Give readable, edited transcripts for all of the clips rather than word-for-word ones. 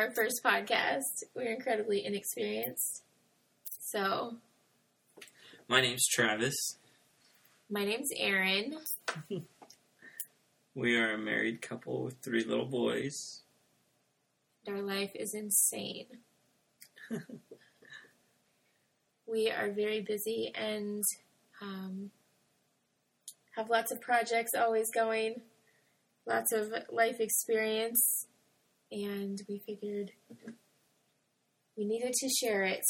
our first podcast. We're incredibly inexperienced. So, my name's Travis. My name's Erin. We are a married couple with 3 little boys. Our life is insane. We are very busy and have lots of projects always going, lots of life experience, and we figured we needed to share it.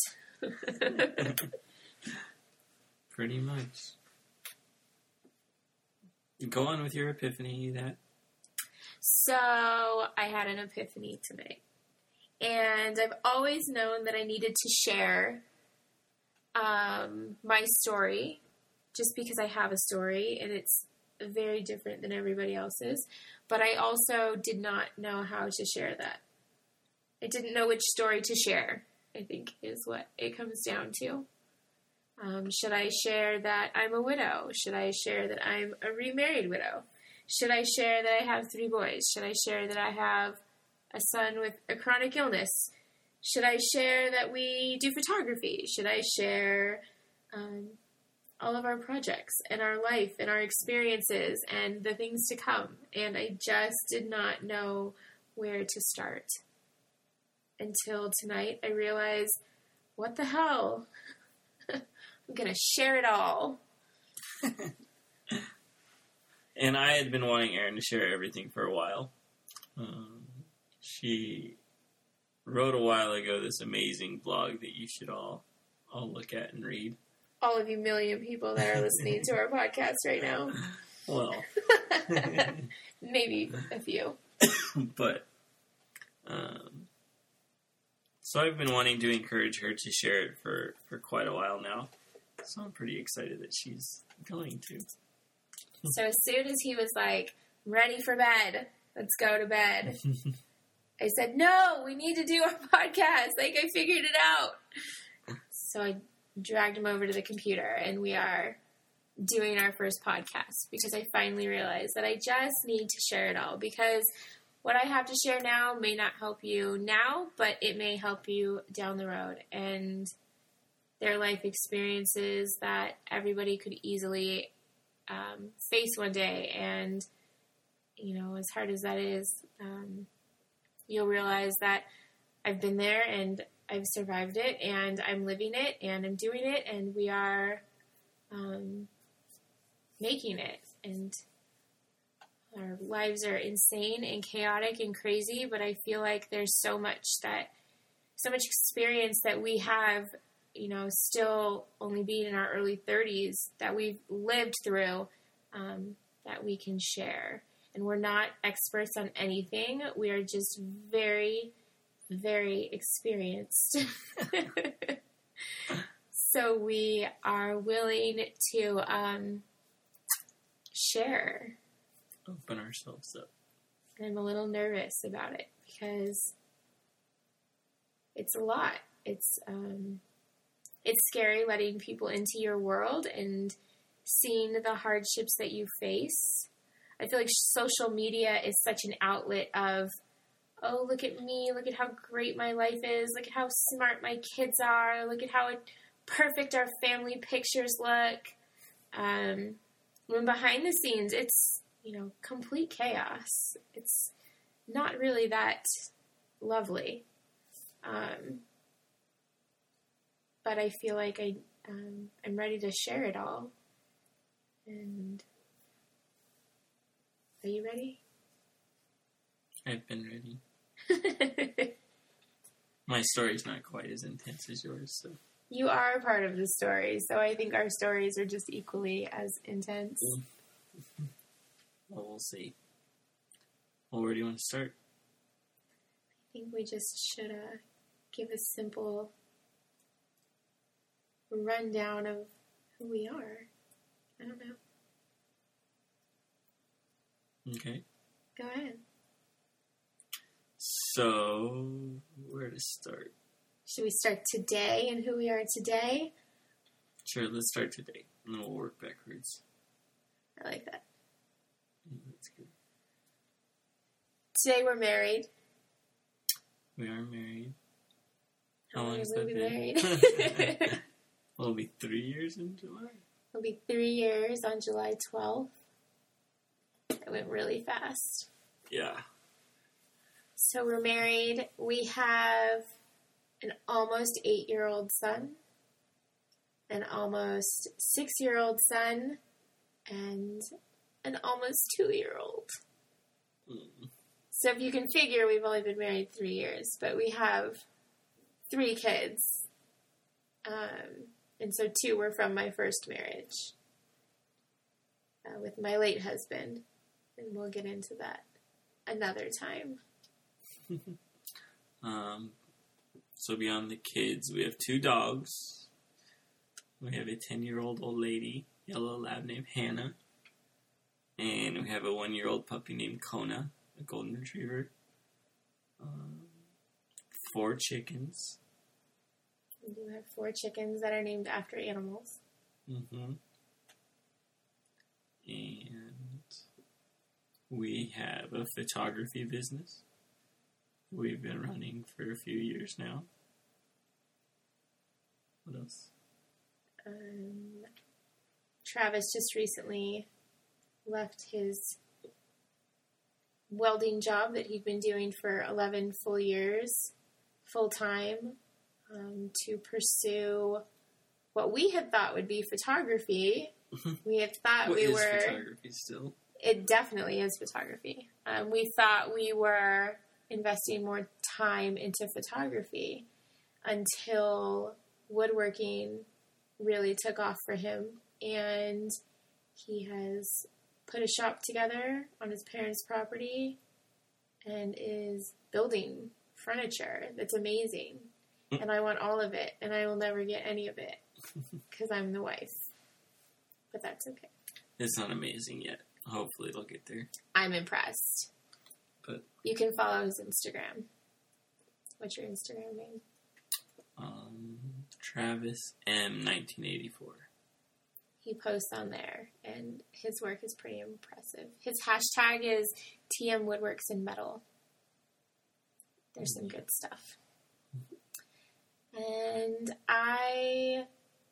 Pretty much. Go on with your epiphany, that. So, I had an epiphany tonight. And I've always known that I needed to share my story, just because I have a story, and it's very different than everybody else's. But I also did not know how to share that. I didn't know which story to share, I think, is what it comes down to. Should I share that I'm a widow? Should I share that I'm a remarried widow? Should I share that I have 3 boys? Should I share that I have a son with a chronic illness? Should I share that we do photography? Should I share all of our projects and our life and our experiences and the things to come? And I just did not know where to start. Until tonight, I realized, what the hell? I'm going to share it all. And I had been wanting Erin to share everything for a while. She wrote a while ago this amazing blog that you should all look at and read. All of you million people that are listening to our podcast right now. Well. Maybe a few. But, so I've been wanting to encourage her to share it for quite a while now. So I'm pretty excited that she's going to. So as soon as he was like, I'm ready for bed, let's go to bed, I said, no, we need to do our podcast. Like, I figured it out. So I dragged him over to the computer, and we are doing our first podcast because I finally realized that I just need to share it all, because what I have to share now may not help you now, but it may help you down the road. And their life experiences that everybody could easily face one day. And, you know, as hard as that is, you'll realize that I've been there and I've survived it and I'm living it and I'm doing it and we are making it. And our lives are insane and chaotic and crazy, but I feel like there's so much experience that we have, you know, still only being in our early 30s that we've lived through, that we can share. And we're not experts on anything. We are just very, very experienced. So we are willing to share. Open ourselves up. And I'm a little nervous about it because it's a lot. It's scary letting people into your world and seeing the hardships that you face. I feel like social media is such an outlet of, oh, look at me, look at how great my life is, look at how smart my kids are, look at how perfect our family pictures look. When behind the scenes, it's, you know, complete chaos. It's not really that lovely. But I feel like I'm ready to share it all. And are you ready? I've been ready. My story's not quite as intense as yours, so. You are a part of the story, so I think our stories are just equally as intense. Well, we'll see. Well, where do you want to start? I think we just should give a simple rundown of who we are. I don't know. Okay. Go ahead. So, where to start? Should we start today and who we are today? Sure, let's start today, and then we'll work backwards. I like that. That's good. Today we're married. We are married. How long has have we that been been? married? It'll be 3 years in July. It'll be 3 years on July 12th. It went really fast. Yeah. So we're married. We have an almost 8-year-old son, an almost 6-year-old son, and an almost 2-year-old. So if you can figure, we've only been married 3 years, but we have 3 kids. And so 2 were from my first marriage with my late husband. And we'll get into that another time. So beyond the kids, we have 2 dogs. We have a 10-year-old old lady, yellow lab named Hannah. And we have a 1-year-old puppy named Kona, a golden retriever. 4 chickens. We do have 4 chickens that are named after animals. Mm-hmm. And we have a photography business. We've been running for a few years now. What else? Travis just recently left his welding job that he'd been doing for 11 full years, full-time, to pursue what we had thought would be photography. We had thought What we is were... photography still? It definitely is photography. We thought we were investing more time into photography until woodworking really took off for him, and he has put a shop together on his parents' property and is building furniture that's amazing. And I want all of it, and I will never get any of it because I'm the wife. But that's okay. It's not amazing yet. Hopefully it'll get there. I'm impressed. But you can follow his Instagram. What's your Instagram name? Travis M 1984. He posts on there, and his work is pretty impressive. His hashtag is TM Woodworks in Metal. There's some good stuff. And I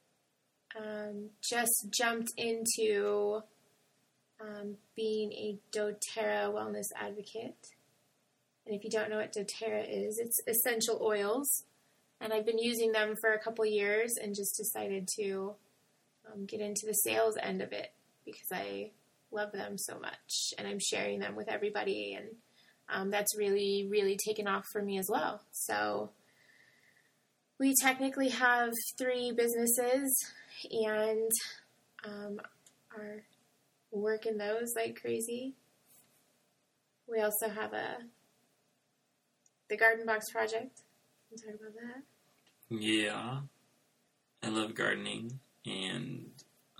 just jumped into being a doTERRA wellness advocate. And if you don't know what doTERRA is, it's essential oils. And I've been using them for a couple years and just decided to get into the sales end of it because I love them so much. And I'm sharing them with everybody. And that's really, really taken off for me as well. So we technically have 3 businesses and are working those like crazy. We also have the Garden Box Project. Can you talk about that? Yeah. I love gardening and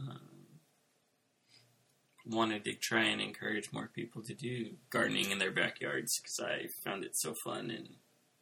wanted to try and encourage more people to do gardening in their backyards because I found it so fun. And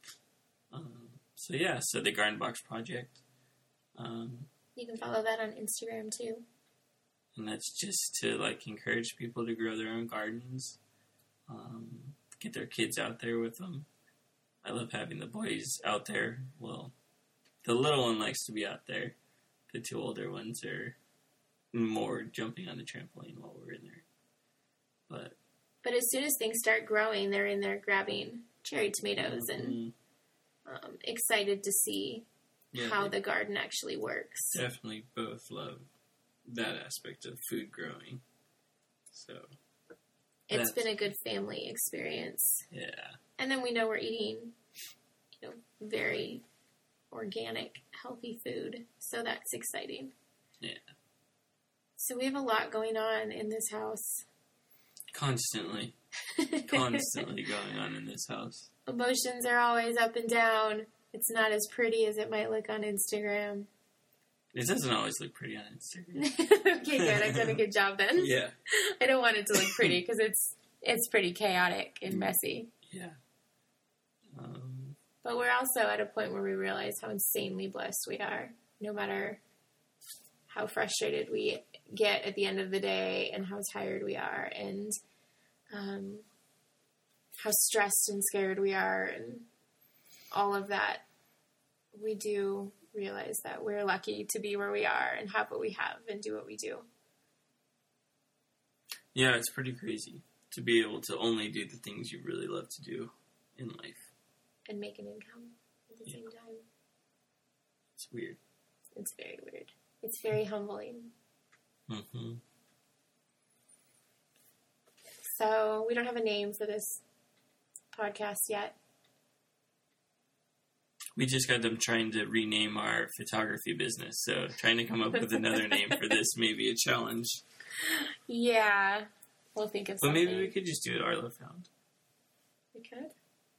so the Garden Box Project. You can follow that on Instagram too. And that's just to encourage people to grow their own gardens, get their kids out there with them. I love having the boys out there. Well, the little one likes to be out there. The 2 older ones are more jumping on the trampoline while we're in there. But as soon as things start growing, they're in there grabbing cherry tomatoes and excited to see how the garden actually works. Definitely both love that aspect of food growing. So it's been a good family experience. Yeah. And then we know we're eating, very organic, healthy food. So that's exciting. Yeah. So we have a lot going on in this house. Constantly going on in this house. Emotions are always up and down. It's not as pretty as it might look on Instagram. It doesn't always look pretty on Instagram. Okay, good. I've done a good job then. Yeah. I don't want it to look pretty because it's pretty chaotic and messy. Yeah. But we're also at a point where we realize how insanely blessed we are, no matter how frustrated we get at the end of the day and how tired we are and how stressed and scared we are. And all of that, we do realize that we're lucky to be where we are and have what we have and do what we do. Yeah, it's pretty crazy to be able to only do the things you really love to do in life. And make an income at the same time. It's weird. It's very weird. It's very humbling. Mm-hmm. So, we don't have a name for this podcast yet. We just got them trying to rename our photography business, so trying to come up with another name for this may be a challenge. Yeah. We'll think of something. But maybe we could just do it Arlo Found. We could.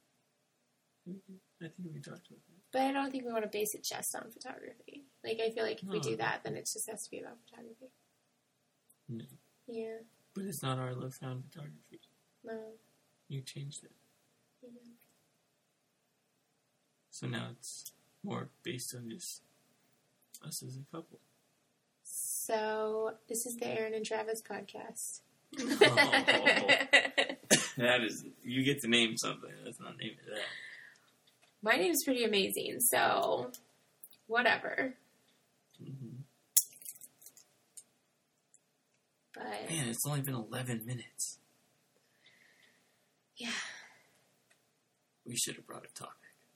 I think we talked about that. But I don't think we want to base it just on photography. Like, I feel like if we do that, then it just has to be about photography. No. Yeah. But it's not Arlo Found Photography. No. You changed it. Yeah. So now it's more based on just us as a couple. So, this is the Aaron and Travis podcast. That is, you get to name something. Let's not name it that. My name's pretty amazing, so whatever. Mm-hmm. But Man, it's only been 11 minutes. yeah. We should have brought a topic.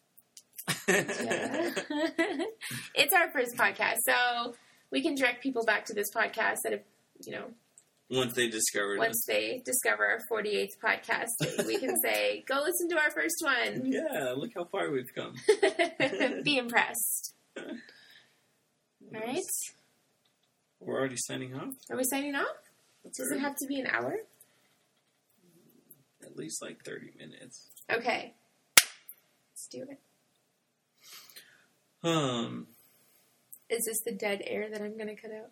Yeah. It's our first podcast, so we can direct people back to this podcast that have, Once they discovered once they discover our 48th podcast, we can say, go listen to our first one. Yeah, look how far we've come. Be impressed. All right. We're already signing off? Are we signing off? That's Does it have to be an hour? At least like 30 minutes. Okay. Let's do it. Is this the dead air that I'm going to cut out?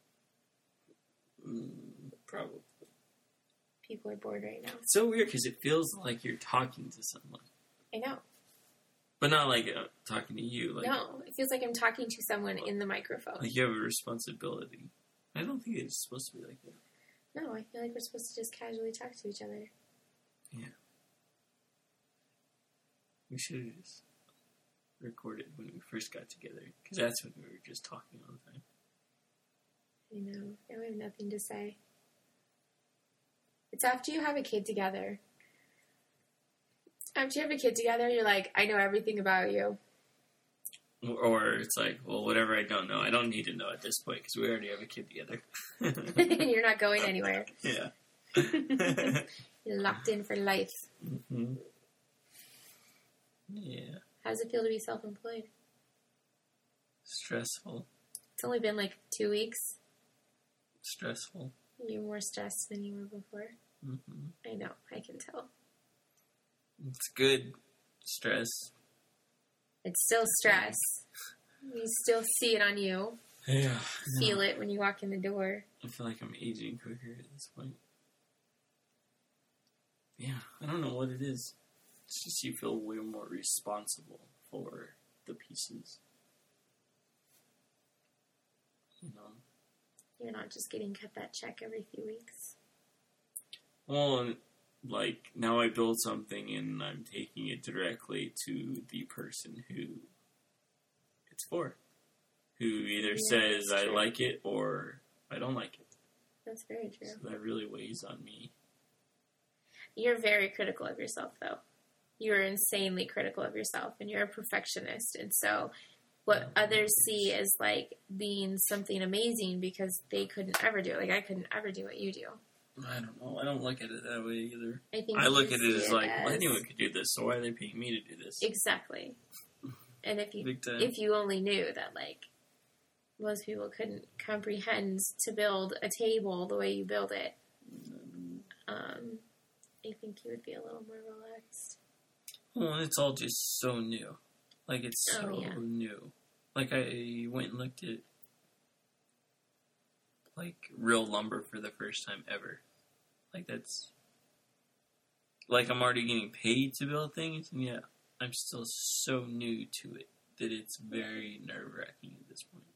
Probably. People are bored right now. It's so weird because it feels like you're talking to someone. I know. But not like talking to you. Like, No, it feels like I'm talking to someone in the microphone. like you have a responsibility. I don't think it's supposed to be like that. No, I feel like we're supposed to just casually talk to each other. Yeah. We should have just recorded when we first got together. Because that's when we were just talking all the time. I know. Now I have nothing to say. It's after you have a kid together. After you have a kid together, you're like, I know everything about you. Or it's like, well, whatever I don't know, I don't need to know at this point because we already have a kid together. You're not going anywhere. Yeah. You're locked in for life. Mm-hmm. Yeah. How does it feel to be self-employed? Stressful. It's only been like 2 weeks. Stressful. You're more stressed than you were before. Mm-hmm. I know. I can tell. It's good stress. It's still stress. You still see it on you. Yeah. Feel it when you walk in the door. I feel like I'm aging quicker at this point. Yeah, I don't know what it is. It's just you feel way more responsible for the pieces. You know? You're not just getting cut that check every few weeks. Well, and, like, now I build something and I'm taking it directly to the person who it's for. Who either says I like it or I don't like it. That's very true. So that really weighs on me. You're very critical of yourself, though. You're insanely critical of yourself, and you're a perfectionist. And so what others see as, like, being something amazing because they couldn't ever do it. Like, I couldn't ever do what you do. I don't know. I don't look at it that way either. I look at it as like, well, anyone could do this, so why are they paying me to do this? Exactly. And if you only knew that, like, most people couldn't comprehend to build a table the way you build it, I think you would be a little more relaxed. Well, it's all just so new. Like, it's so new. Like, I went and looked at, like, real lumber for the first time ever. Like, that's... Like, I'm already getting paid to build things, and yeah, I'm still so new to it that it's very nerve-wracking at this point.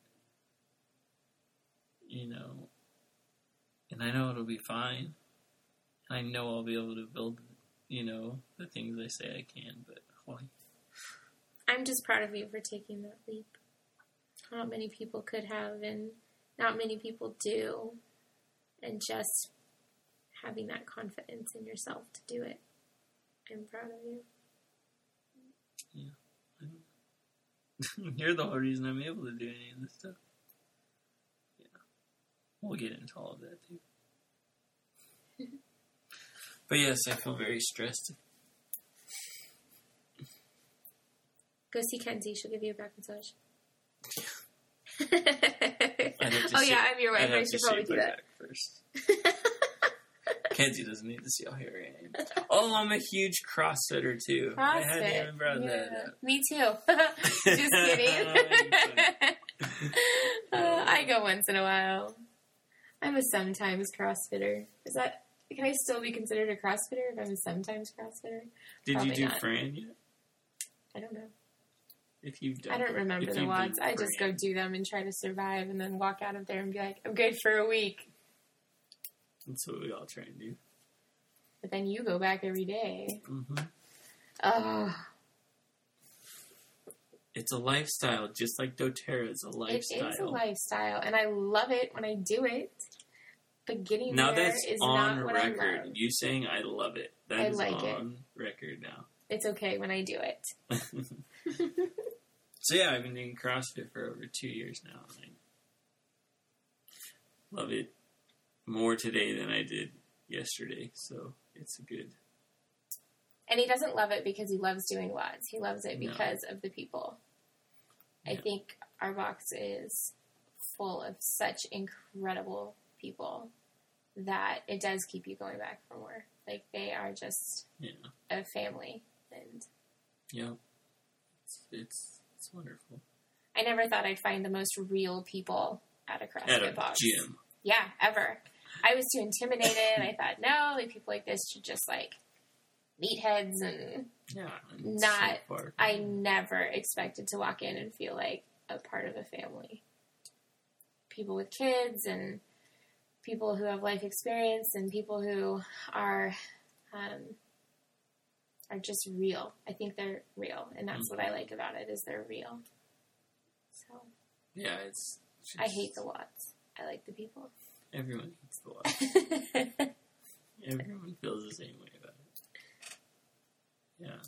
You know? And I know it'll be fine. I know I'll be able to build, you know, the things I say I can, but I'm just proud of you for taking that leap. Not many people could have, and not many people do. And just having that confidence in yourself to do it. I'm proud of you. Yeah. You're the whole reason I'm able to do any of this stuff. Yeah. We'll get into all of that, too. But yes, I feel very stressed. Go see Kenzie. She'll give you a back massage. I'm your wife. I should probably do that first. Kenzie doesn't need to see how hairy I am. Oh, I'm a huge CrossFitter too. CrossFit. I hadn't even brought that up. Me too. Just kidding. I go once in a while. I'm a sometimes CrossFitter. Can I still be considered a CrossFitter if I'm a sometimes CrossFitter? Did Probably you do not. Fran yet? I don't know. If you've done, I don't remember the WODs. I just go do them and try to survive and then walk out of there and be like, I'm good for a week. That's what we all try and do. But then you go back every day. Mm-hmm. Oh. It's a lifestyle, just like doTERRA is a lifestyle. It is a lifestyle, and I love it when I do it. But getting now there that's is on not what record. I love. You saying I love it. That I is like on record now. It's okay when I do it. So yeah, I've been doing CrossFit for over 2 years now. And I love it more today than I did yesterday. So it's good. And he doesn't love it because he loves doing WODs. He loves it because of the people. Yeah. I think our box is full of such incredible people that it does keep you going back for more. Like, they are just a family. And yeah, it's wonderful. I never thought I'd find the most real people at a CrossFit box. Gym. Yeah, ever. I was too intimidated. I thought, no, like, people like this should just, like, meatheads and not. So I never expected to walk in and feel like a part of a family. People with kids and people who have life experience and people who are just real. I think they're real, and that's what I like about it, is they're real. So yeah, it's just, I hate the WODs. I like the people. Everyone hates the WODs. Everyone feels the same way about it. Yeah.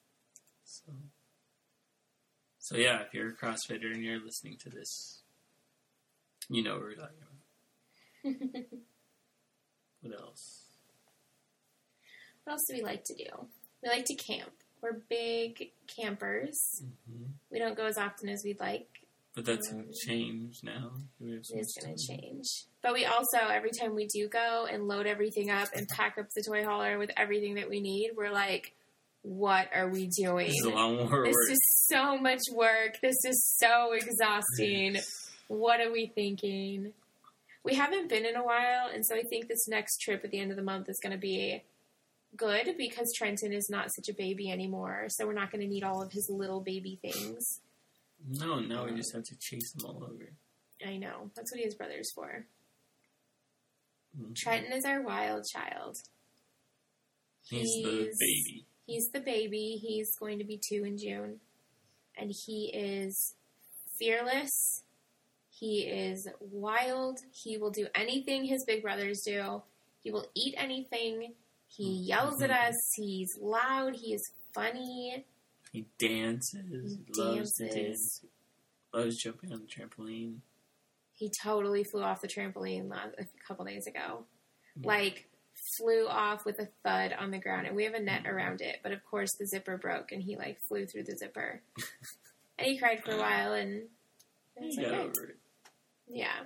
So yeah, if you're a CrossFitter and you're listening to this, you know what we're talking about. What else? What else do we like to do? We like to camp. We're big campers. Mm-hmm. We don't go as often as we'd like. But that's going to change now. It is going to change. But we also, every time we do go and load everything up and pack up the toy hauler with everything that we need, we're like, what are we doing? This is a lot more work. This is so much work. This is so exhausting. What are we thinking? We haven't been in a while, and so I think this next trip at the end of the month is going to be good because Trenton is not such a baby anymore, so we're not going to need all of his little baby things. No, now we just have to chase them all over. I know. That's what he has brothers for. Mm-hmm. Trenton is our wild child. He's the baby. He's the baby. He's going to be 2 in June. And he is fearless. He is wild. He will do anything his big brothers do. He will eat anything. He yells at us. He's loud. He is funny. He dances. He loves to dance. Loves jumping on the trampoline. He totally flew off the trampoline a couple days ago. Mm-hmm. Like, flew off with a thud on the ground. And we have a net around it. But, of course, the zipper broke. And he, like, flew through the zipper. And he cried for a while. And he got over it. Yeah.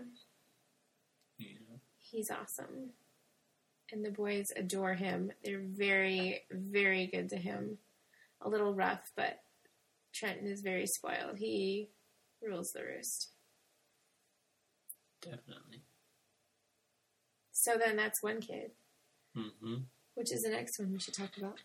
He's awesome. And the boys adore him. They're very, very good to him. A little rough, but Trenton is very spoiled. He rules the roost. Definitely. So then that's one kid. Mm-hmm. Which is the next one we should talk about?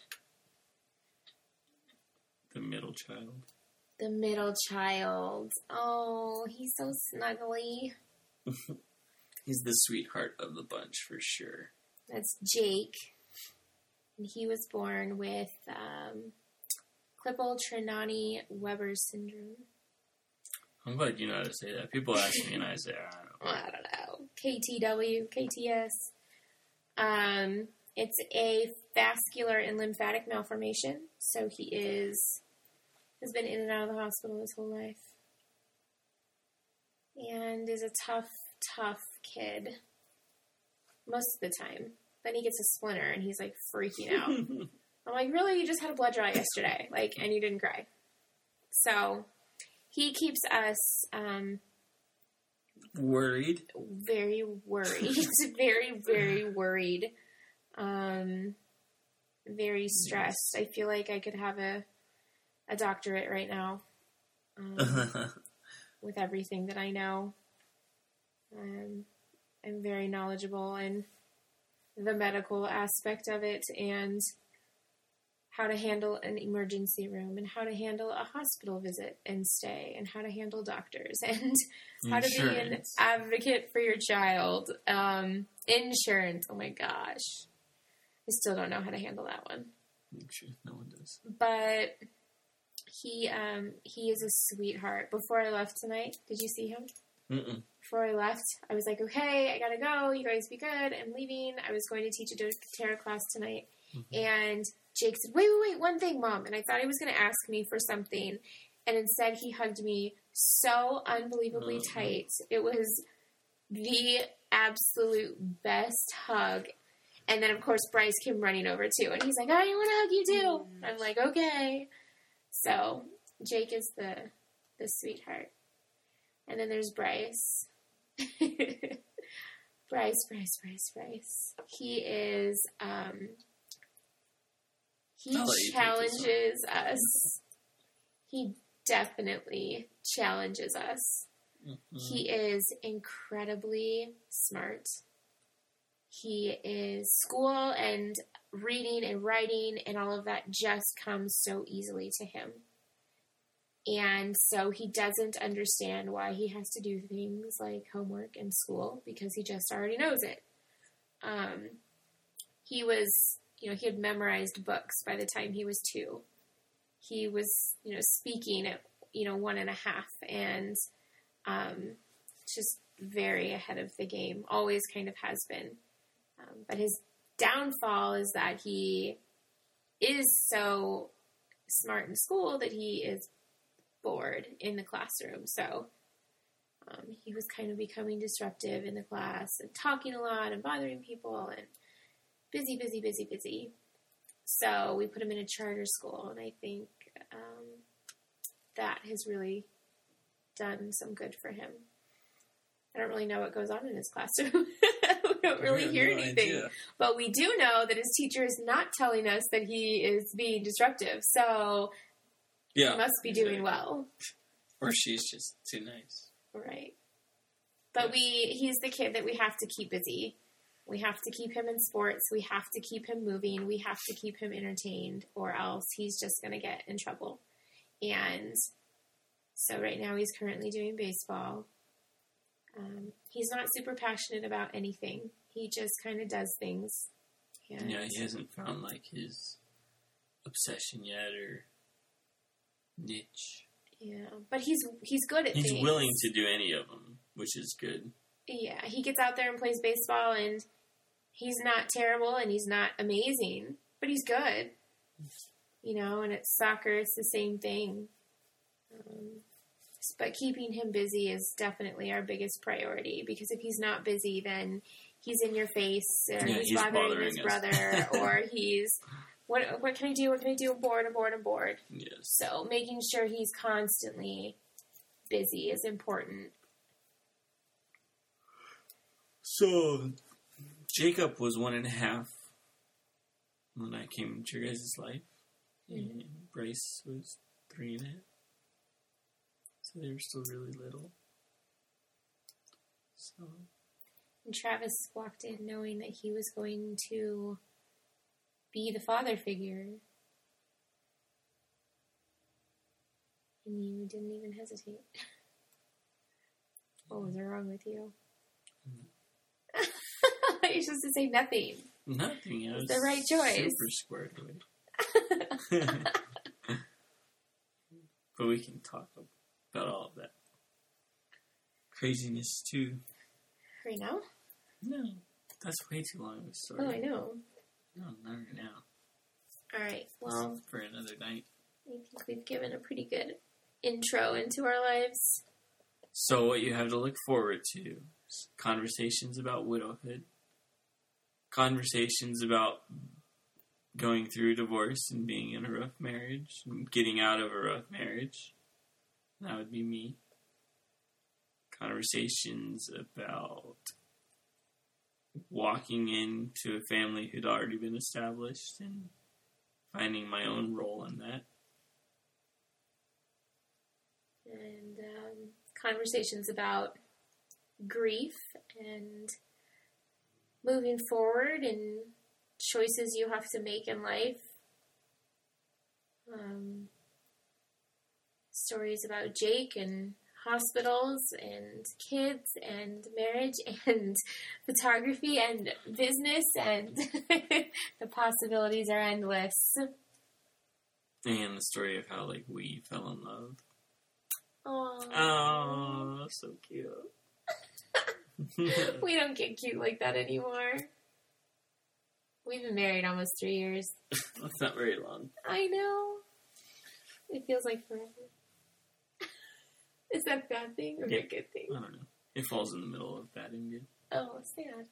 The middle child. The middle child. Oh, he's so snuggly. He's the sweetheart of the bunch for sure. That's Jake. And he was born with Klippel-Trenaunay-Weber syndrome. I'm glad you know how to say that. People ask me and I say, I don't know. KTW, KTS. It's a vascular and lymphatic malformation. So he has been in and out of the hospital his whole life. And is a tough kid. Most of the time. Then he gets a splinter and he's like freaking out. I'm like, really? You just had a blood draw yesterday. Like, and you didn't cry. So he keeps us, worried. Very worried. Very, very worried. Very stressed. I feel like I could have a doctorate right now. With everything that I know. I'm very knowledgeable in the medical aspect of it and how to handle an emergency room and how to handle a hospital visit and stay and how to handle doctors and how to be an advocate for your child. Insurance. Oh my gosh. I still don't know how to handle that one. I'm sure no one does. But he is a sweetheart. Before I left tonight, did you see him? Mm-mm. Before I left, I was like, okay, I gotta go. You guys be good. I'm leaving. I was going to teach a doTERRA class tonight. Mm-hmm. And Jake said, wait, one thing, Mom. And I thought he was going to ask me for something. And instead, he hugged me so unbelievably tight. It was the absolute best hug. And then, of course, Bryce came running over, too. And he's like, I want to hug you, too. I'm like, okay. So, Jake is the sweetheart. And then there's Bryce. Bryce. He is, he challenges us. He definitely challenges us. Mm-hmm. He is incredibly smart. He is school and reading and writing and all of that just comes so easily to him. And so he doesn't understand why he has to do things like homework and school because he just already knows it. He was, he had memorized books by the time he was 2. He was, speaking at, 1.5 and just very ahead of the game. Always kind of has been. But his downfall is that he is so smart in school that he is bored in the classroom. So he was kind of becoming disruptive in the class and talking a lot and bothering people and busy. So we put him in a charter school, and I think that has really done some good for him. I don't really know what goes on in his classroom. We don't really hear anything. Idea. But we do know that his teacher is not telling us that he is being disruptive. So he must be doing well. Or she's just too nice. Right. But he's the kid that we have to keep busy. We have to keep him in sports. We have to keep him moving. We have to keep him entertained, or else he's just going to get in trouble. And so right now he's currently doing baseball. He's not super passionate about anything. He just kind of does things. And he hasn't found like his obsession yet or niche. Yeah, but he's good at things. He's willing to do any of them, which is good. Yeah, he gets out there and plays baseball, and he's not terrible and he's not amazing, but he's good. And at soccer, it's the same thing. But keeping him busy is definitely our biggest priority, because if he's not busy, then he's in your face, or he's bothering his brother, or he's, what can I do? What can I do? I'm bored. Yes. So making sure he's constantly busy is important. So, Jacob was 1.5 when I came into your guys' life, and Bryce was 3.5. So they were still really little. So. And Travis walked in knowing that he was going to be the father figure. And you didn't even hesitate. What was wrong with you? You're supposed to say nothing. Nothing. It's the right choice. Super squared away. But we can talk about all of that craziness too. Right now? No, that's way too long of a story. Oh, I know. No, not right now. All right. Well, for another night. I think we've given a pretty good intro into our lives. So what you have to look forward to is conversations about widowhood, conversations about going through divorce and being in a rough marriage, and getting out of a rough marriage. That would be me. Conversations about walking into a family who'd already been established and finding my own role in that. And conversations about grief and moving forward and choices you have to make in life. Stories about Jake and hospitals and kids and marriage and photography and business, and the possibilities are endless. And the story of how, we fell in love. Aww. Oh, so cute. We don't get cute like that anymore. We've been married almost 3 years. That's not very long. I know. It feels like forever. Is that a bad thing or a good thing? I don't know. It falls in the middle of bad and good. Oh, sad.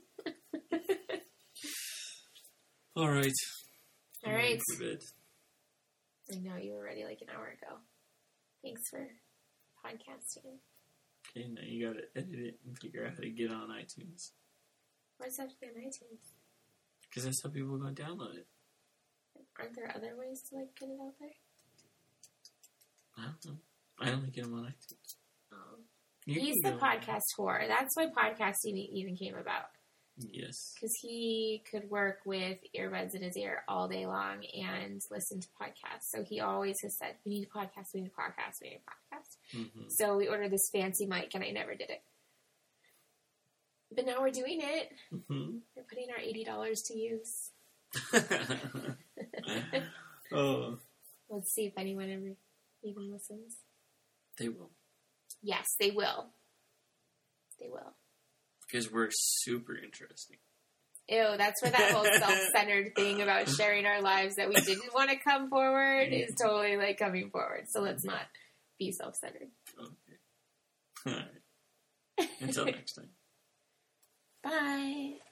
All right. All right. Bed. I know you were ready like an hour ago. Thanks for podcasting. Okay, now you gotta edit it and figure out how to get on iTunes. Why does it have to be on iTunes? Because that's how people are going to download it. Aren't there other ways to get it out there? I don't know. I only get them on iTunes. Oh. He's the podcast whore. That's why podcasting even came about. Yes. Because he could work with earbuds in his ear all day long and listen to podcasts. So he always has said, we need a podcast, we need a podcast, we need a podcast. Mm-hmm. So we ordered this fancy mic and I never did it. But now we're doing it. Mm-hmm. We're putting our $80 to use. Oh. Let's see if anyone ever even listens. They will. Yes, they will. They will. Because we're super interesting. Ew, that's where that whole self-centered thing about sharing our lives that we didn't want to come forward is totally coming forward. So let's not be self-centered. Okay. All right. Until next time. Bye.